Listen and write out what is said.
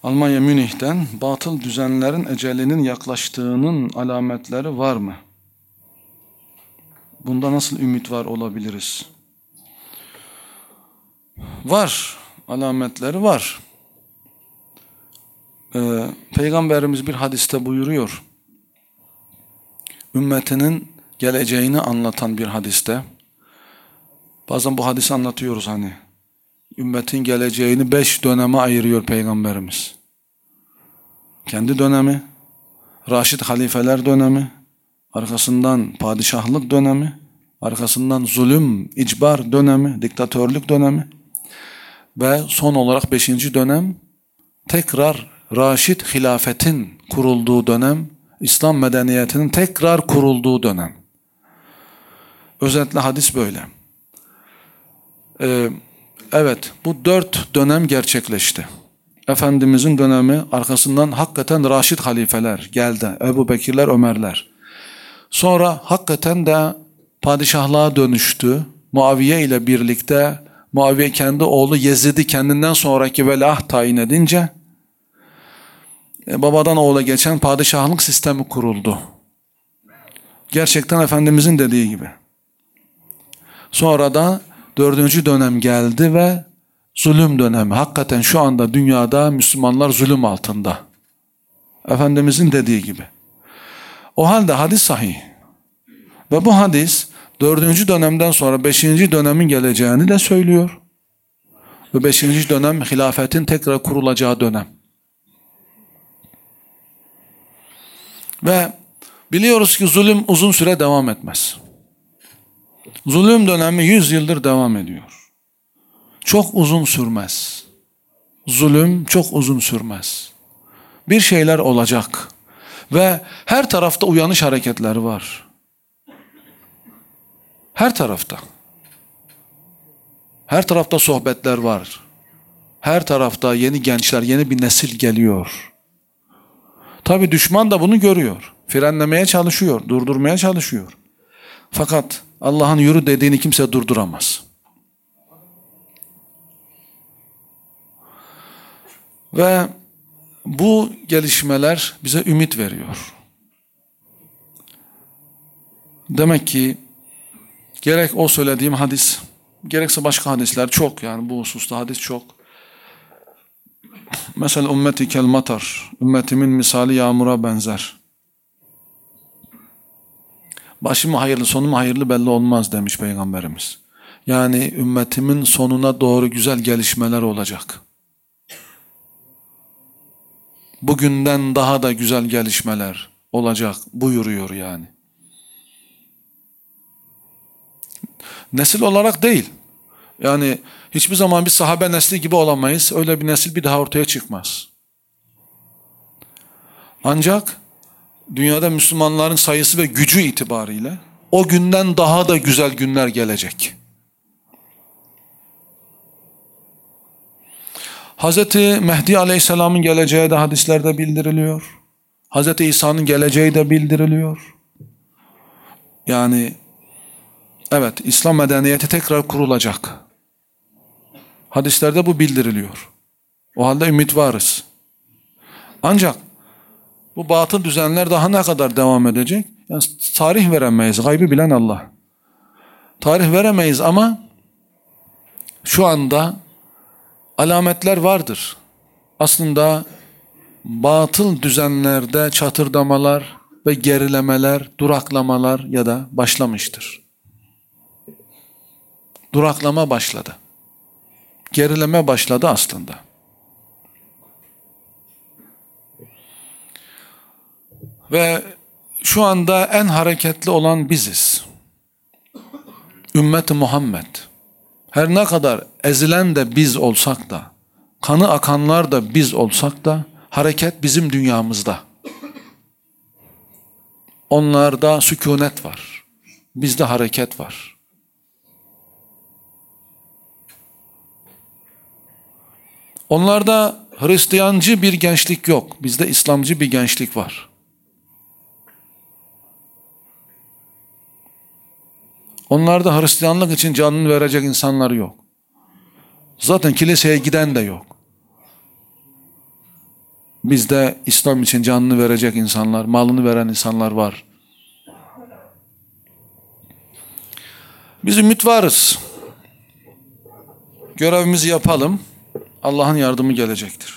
Almanya Münih'ten batıl düzenlerin ecelinin yaklaştığının alametleri var mı? Bunda nasıl ümit var olabiliriz? Var. Alametleri var. Peygamberimiz bir hadiste buyuruyor. Ümmetinin geleceğini anlatan bir hadiste. Bazen bu hadisi anlatıyoruz hani. Ümmetin geleceğini 5 döneme ayırıyor Peygamberimiz. Kendi dönemi, Raşid halifeler dönemi, arkasından padişahlık dönemi, arkasından zulüm, icbar dönemi, diktatörlük dönemi ve son olarak 5. dönem tekrar Raşid hilafetin kurulduğu dönem, İslam medeniyetinin tekrar kurulduğu dönem. Özetle hadis böyle. Evet, bu 4 dönem gerçekleşti. Efendimizin dönemi, arkasından hakikaten Raşid halifeler geldi. Ebu Bekirler, Ömerler. Sonra hakikaten de padişahlığa dönüştü. Muaviye ile birlikte Muaviye kendi oğlu Yezid'i kendinden sonraki velah tayin edince babadan oğula geçen padişahlık sistemi kuruldu. Gerçekten Efendimizin dediği gibi. Sonra da 4. dönem geldi ve zulüm dönemi. Hakikaten şu anda dünyada Müslümanlar zulüm altında. Efendimizin dediği gibi. O halde hadis sahih. Ve bu hadis 4. dönemden sonra 5. dönemin geleceğini de söylüyor. Ve 5. dönem hilafetin tekrar kurulacağı dönem. Ve biliyoruz ki zulüm uzun süre devam etmez. Zulüm dönemi 100 yıldır devam ediyor. Çok uzun sürmez. Zulüm çok uzun sürmez. Bir şeyler olacak. Ve her tarafta uyanış hareketleri var. Her tarafta. Her tarafta sohbetler var. Her tarafta yeni gençler, yeni bir nesil geliyor. Tabii düşman da bunu görüyor. Frenlemeye çalışıyor, durdurmaya çalışıyor. Fakat Allah'ın yürü dediğini kimse durduramaz. Ve bu gelişmeler bize ümit veriyor. Demek ki gerek o söylediğim hadis, gerekse başka hadisler çok, yani bu hususta hadis çok. Mesela ümmeti kel matar, ümmetimin misali yağmura benzer. Başım hayırlı, sonum hayırlı belli olmaz demiş Peygamberimiz. Yani ümmetimin sonuna doğru güzel gelişmeler olacak. Bugünden daha da güzel gelişmeler olacak buyuruyor yani. Nesil olarak değil. Yani hiçbir zaman bir sahabe nesli gibi olamayız. Öyle bir nesil bir daha ortaya çıkmaz. Ancak dünyada Müslümanların sayısı ve gücü itibariyle o günden daha da güzel günler gelecek. Hz. Mehdi Aleyhisselam'ın geleceği de hadislerde bildiriliyor. Hz. İsa'nın geleceği de bildiriliyor. Yani evet, İslam medeniyeti tekrar kurulacak. Hadislerde bu bildiriliyor. O halde ümit varız. Ancak bu batıl düzenler daha ne kadar devam edecek? Yani tarih veremeyiz. Gaybı bilen Allah. Tarih veremeyiz ama şu anda alametler vardır. Aslında batıl düzenlerde çatırdamalar ve gerilemeler, duraklamalar ya da başlamıştır. Duraklama başladı. Gerileme başladı aslında. Ve şu anda en hareketli olan biziz. Ümmet-i Muhammed. Her ne kadar ezilen de biz olsak da, kanı akanlar da biz olsak da, hareket bizim dünyamızda. Onlarda sükunet var. Bizde hareket var. Onlarda Hristiyancı bir gençlik yok. Bizde İslamcı bir gençlik var. Onlarda Hristiyanlık için canını verecek insanlar yok. Zaten kiliseye giden de yok. Bizde İslam için canını verecek insanlar, malını veren insanlar var. Biz ümit varız. Görevimizi yapalım. Allah'ın yardımı gelecektir.